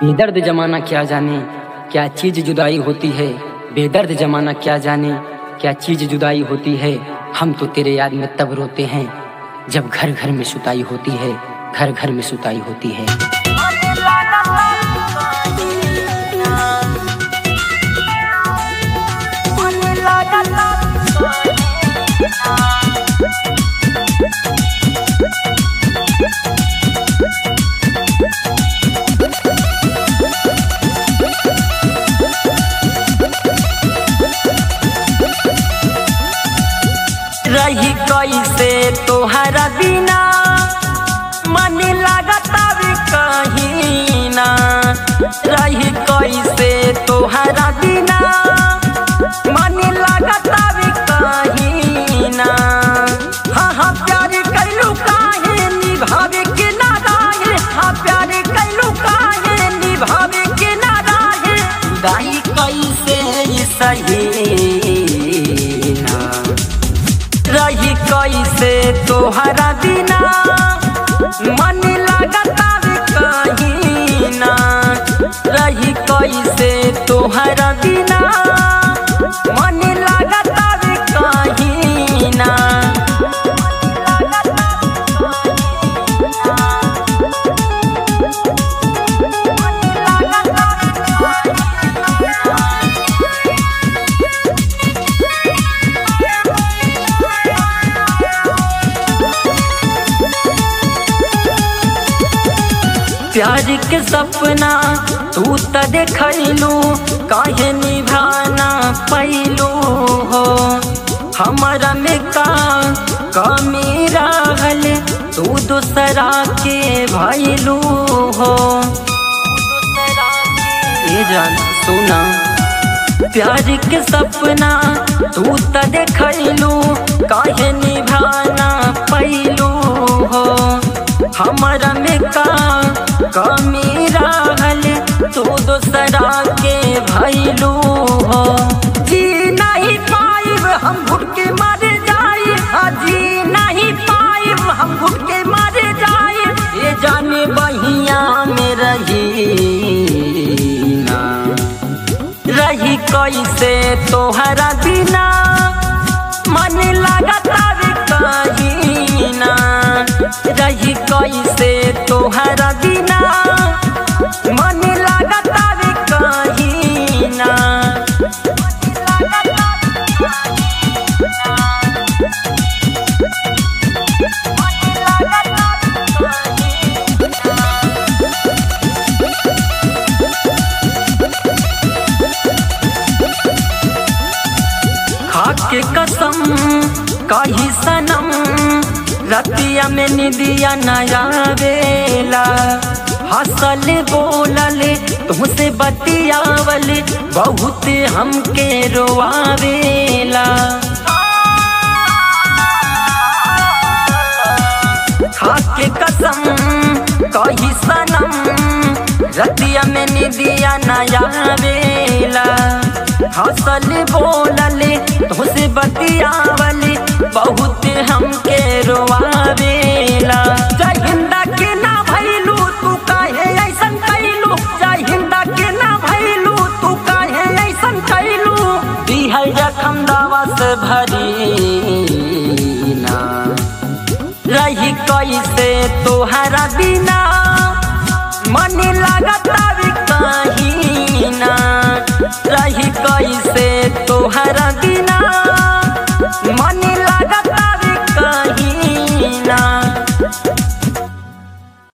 बेदर्द जमाना क्या जाने क्या चीज जुदाई होती है। बेदर्द जमाना क्या जाने क्या चीज जुदाई होती है। हम तो तेरे याद में तब रोते हैं जब घर घर में सुताई होती है, घर घर में सुताई होती है। रही कैसे तोहरा बिना मन लागता भी कहीं ना। रही कैसे तोहरा बिना मन लागता भी कहीं ना। हाँ हाँ प्यार कैलू काहे निभावे के ना रहे। हाँ प्यार कैलू काहे निभावे के ना रहे। दाई कैसे सही रही कैसे तोहरा बिना मन लागता भी कहीं ना। रही कैसे तोहरा बिना मन लागता भी कहीं ना। प्यार के सपना तू त देखलू काहे निभाना पैलू हो। हमारा में का कमी रहल तू दूसरा के भैलू हो। ये जान सुना प्यार के सपना तू त देखलू काहे निभाना पैलू हो। हमारा में का कमी रहल तू दूसरा के भैलू हो। जी नहीं पाइब हम घुट के मारे जाए। हाँ जी नहीं पाइब हम घुट के मारे जाए। ये जाने बहिया में रही ना। रही कैसे तोहरा बिना मन लागता भी कहीं ना। रही कैसे तोहरा बिना मन लागता भी कहीं ना। खाके कसम कही सनम रतिया में निदिया नया वेला। हंसल बोलल तुमसे बतियावल बहुत हमके रोआवेला। खाके कसम कही सनम रतिया में निदिया नया वेला। हंसल बोलल तुमसे बतियावल बहुत हमके रोआवेला। जय हिंद के ना भैलू तू काहे ऐसन कैलू। जय हिंद के ना भैलू तू काहे ऐसन कैलू। दिहल जखम दवा से भरी ना। रही कैसे तोहरा बिना मन लागता भी कहीं ना। रही कैसे तोहरा